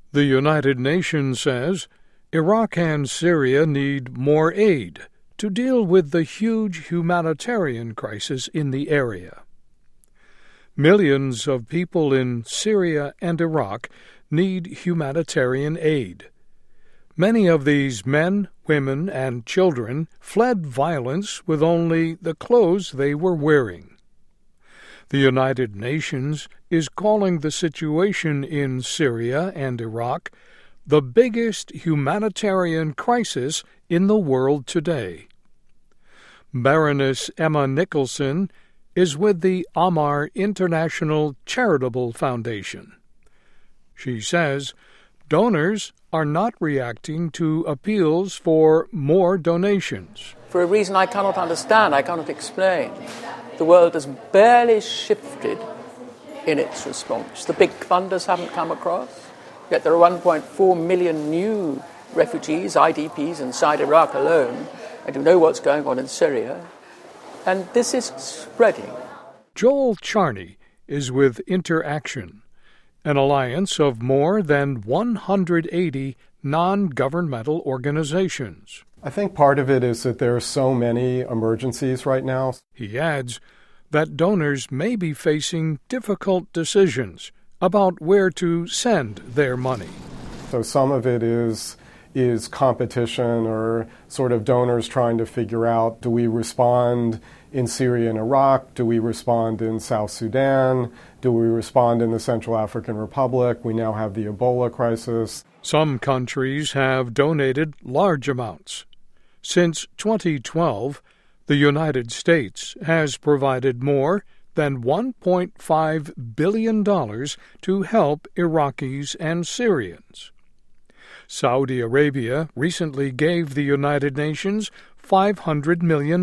The United Nations says Iraq and Syria need more aid to deal with the huge humanitarian crisis in the area. Millions of people in Syria and Iraq need humanitarian aid. Many of these men, women, and children fled violence with only the clothes they were wearing. The United Nations is calling the situation in Syria and Iraq the biggest humanitarian crisis in the world today. Baroness Emma Nicholson is with the Ammar International Charitable Foundation. She says donors are not reacting to appeals for more donations. For a reason I cannot understand, I cannot explain, the world has barely shifted in its response. The big funders haven't come across, yet there are 1.4 million new refugees, IDPs, inside Iraq alone, and you know what's going on in Syria. And this is spreading. Joel Charney is with Interaction, an alliance of more than 180 non-governmental organizations. I think part of it is that there are so many emergencies right now. He adds that donors may be facing difficult decisions about where to send their money. So some of it is competition or sort of donors trying to figure out, do we respond in Syria and Iraq? Do we respond in South Sudan? Do we respond in the Central African Republic? We now have the Ebola crisis. Some countries have donated large amounts. Since 2012, the United States has provided more than $1.5 billion to help Iraqis and Syrians. Saudi Arabia recently gave the United Nations $500 million.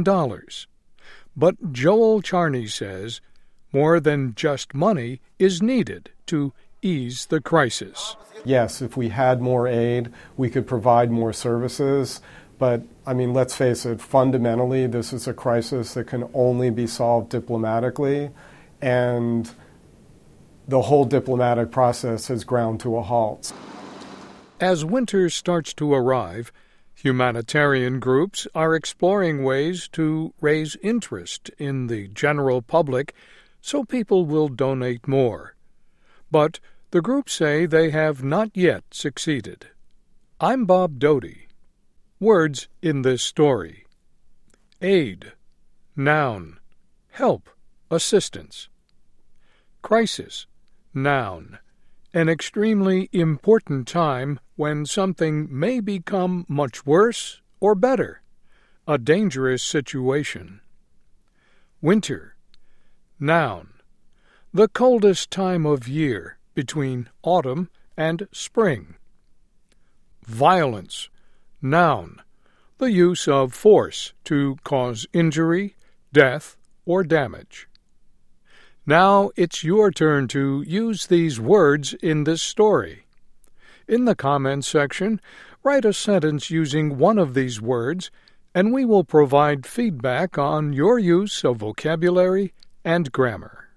But Joel Charney says more than just money is needed to ease the crisis. Yes, if we had more aid, we could provide more services. But, let's face it, fundamentally, this is a crisis that can only be solved diplomatically, and the whole diplomatic process has ground to a halt. As winter starts to arrive, humanitarian groups are exploring ways to raise interest in the general public so people will donate more. But the groups say they have not yet succeeded. I'm Bob Doty. Words in this story: aid, noun, help, assistance. Crisis, noun, an extremely important time when something may become much worse or better, a dangerous situation. Winter, noun, the coldest time of year between autumn and spring. Violence, noun, the use of force to cause injury, death, or damage. Now it's your turn to use these words in this story. In the comments section, write a sentence using one of these words, and we will provide feedback on your use of vocabulary and grammar.